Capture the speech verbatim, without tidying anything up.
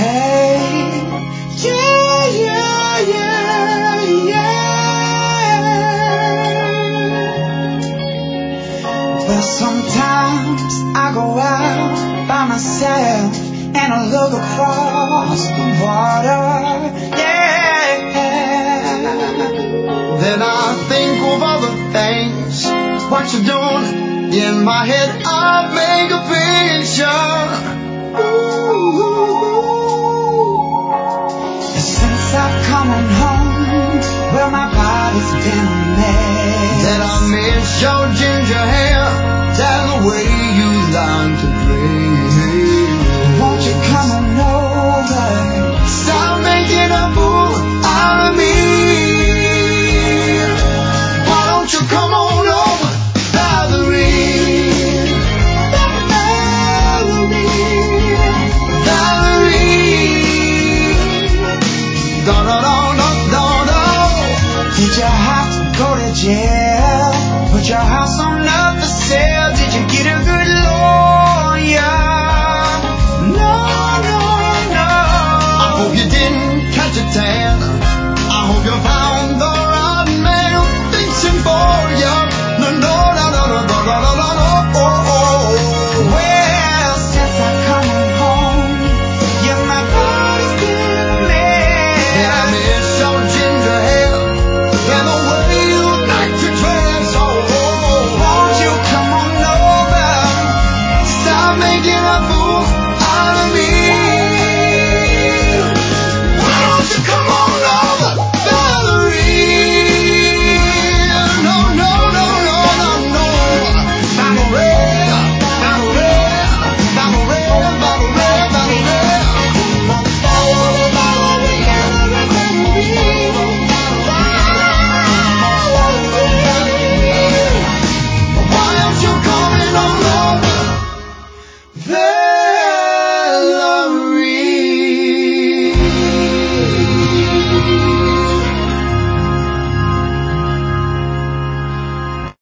Hey, yeah, yeah, yeah, yeah. Well, sometimes I go out by myself and I look across the water, yeah. Then I think of other things, what you're doing. In my head I make a picture. Ooh. Since I've come on home, well, my body's been a mess. That I miss your ginger hair, and the way you like to dress. Won't you come on over? Stop making a fool out of me. Why don't you come on over, Valerie? Valerie, Valerie. No, no, no, no, no, no. Did you have to go to jail? Put your house on up for sale? Did you get a good lawyer? No, no, no. I hope you didn't catch a tan. I hope you found the right man fixing for you. No, no, no, no, no, no, no, no, no, no. Oh, oh. Well, since I come home, yeah, my body's been a mess. And I miss your ginger hair and the way you like to dress. Oh, won't you come on over? Stop making a fool out of me.